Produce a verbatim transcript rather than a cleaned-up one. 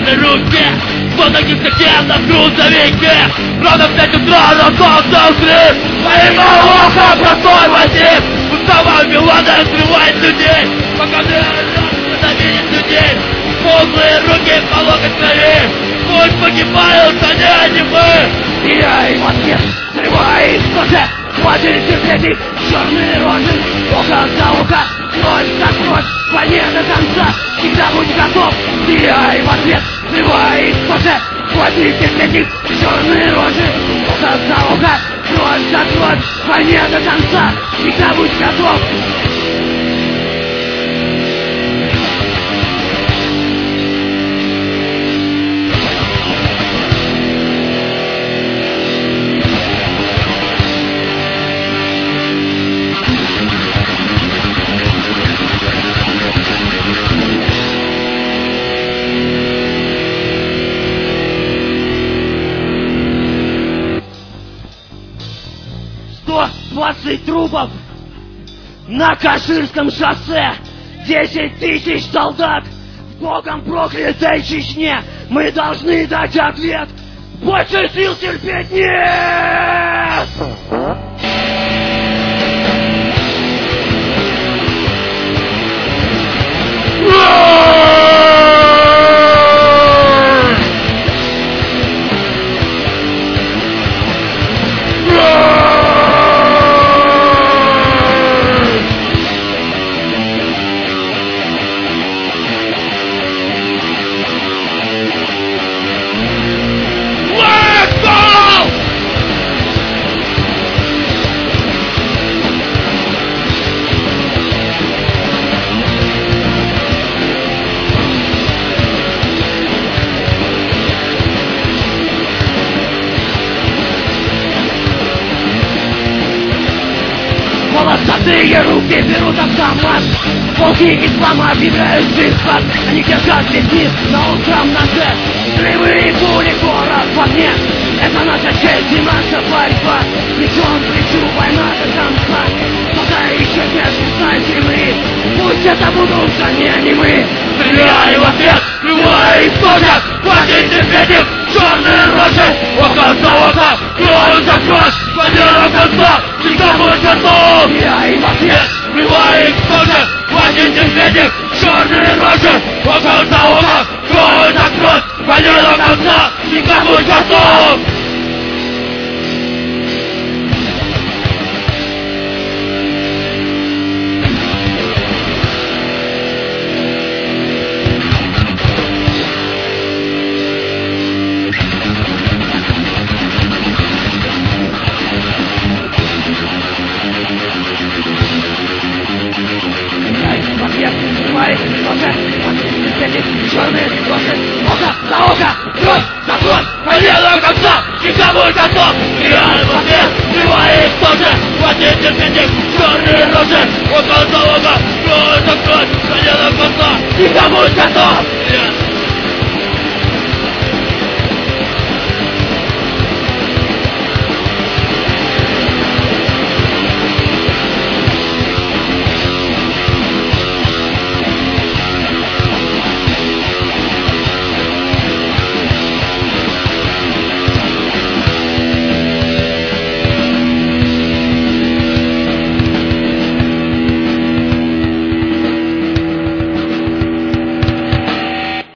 грязной руке, словно гипсокен на грузовике. Ровно в пять утра раздался взрыв, моим ухом простой возник. Устава Милана срывает людей, пока ненавидит людей. Полные руки по локоть крови, пусть погибают они, а не мы. И я им ответ, срываю их тоже. Хватит терпеть черные рожи, око за око, кровь за кровь, войне до конца, всегда будь готов. И я им ответ, срываю их тоже. Хватит терпеть черные рожи, око за око, кровь за кровь, войне до конца, всегда будь готов. двадцать трупов на Каширском шоссе, десять тысяч солдат в богом проклятой Чечне. Мы должны дать ответ. Больше сил терпеть нет! Волосатые руки берут автомат, волки ислама объявляют джихад. Они держат весь мир на остром ноге, взрывы пули город в огне. Это наша честь и наша борьба, плечом к плечу война до конца. Пока еще нет весна земли, пусть это будут они, не мы. Стреляй в ответ, любой источник, хватит терпеть черные рожи, око за око, кровь за кровь, война до конца, всегда будет готов. Я им ответ, любой источник, хватит терпеть черные рожи, око за око, кровь за кровь, война до конца, всегда будет готов. Черные рожи, око за око, кровь за кровь, война до конца, всегда будет готов. Реальный ответ, живая история, хватит терпеть черные рожи, око за око, кровь за кровь,